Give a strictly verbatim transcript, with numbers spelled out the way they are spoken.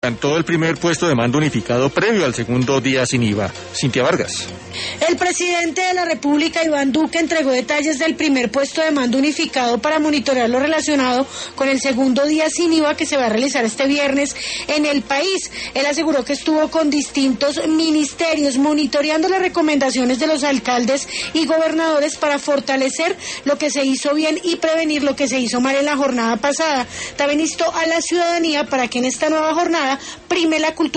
Todo el primer puesto de mando unificado previo al segundo día sin I V A. Cintia Vargas. El presidente de la República, Iván Duque, entregó detalles del primer puesto de mando unificado para monitorear lo relacionado con el segundo día sin I V A que se va a realizar este viernes en el país. Él aseguró que estuvo con distintos ministerios monitoreando las recomendaciones de los alcaldes y gobernadores para fortalecer lo que se hizo bien y prevenir lo que se hizo mal en la jornada pasada. También instó a la ciudadanía para que en esta nueva jornada prime la cultura